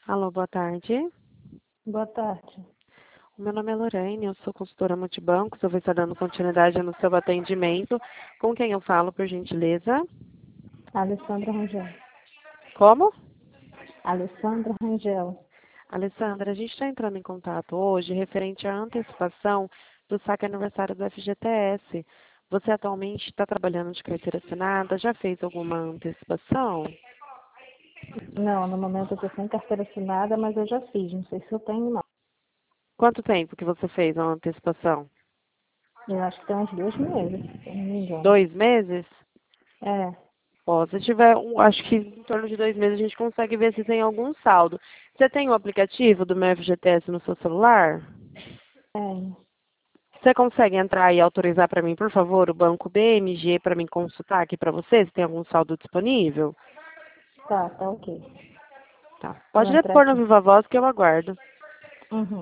Alô, boa tarde. Boa tarde. O meu nome é Lorraine, eu sou consultora multibancos, eu vou estar dando continuidade no seu atendimento. Com quem eu falo, por gentileza? Alessandra Rangel. Como? Alessandra Rangel. Alessandra, a gente está entrando em contato hoje referente à antecipação do saque aniversário do FGTS. Você atualmente está trabalhando de carteira assinada? Já fez alguma antecipação? Não, no momento eu estou sem carteira assinada, mas eu já fiz. Não sei se eu tenho, não. Quanto tempo que você fez a antecipação? Eu acho que tem uns 2 meses, se eu não me engano. 2 meses? É, Ó, se tiver, acho que em torno de 2 meses a gente consegue ver se tem algum saldo. Você tem o aplicativo do meu FGTS no seu celular? tem. Você consegue entrar e autorizar para mim, por favor, o banco BMG para mim consultar aqui para você, se tem algum saldo disponível? Tá ok. Tá. Vou Pode entrar pôr no aqui. Viva Voz que eu aguardo. Uhum.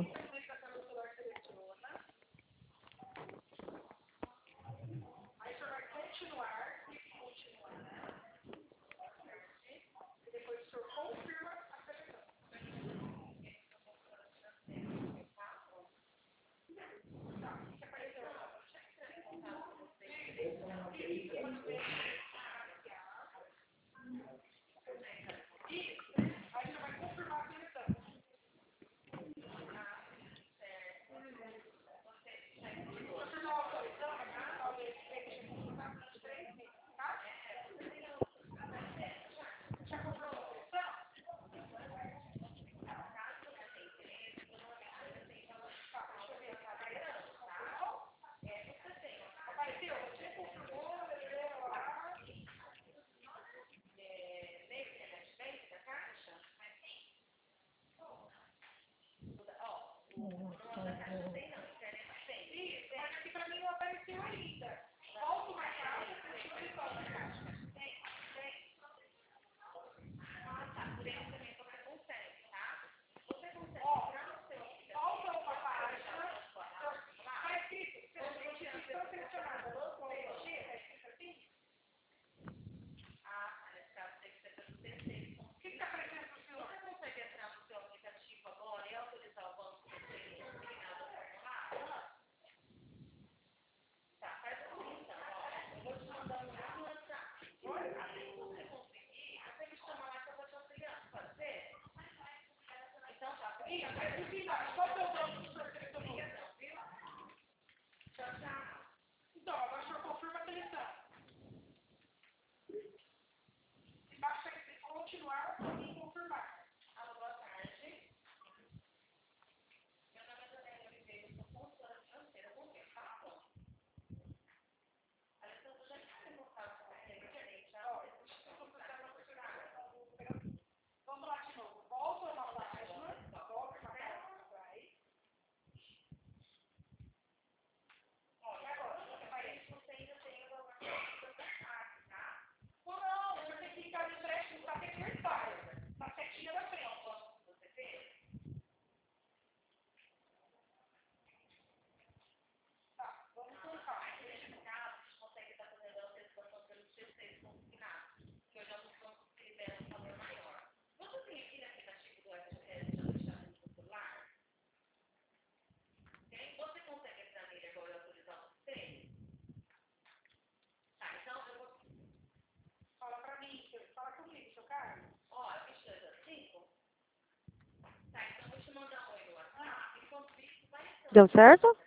Deu certo?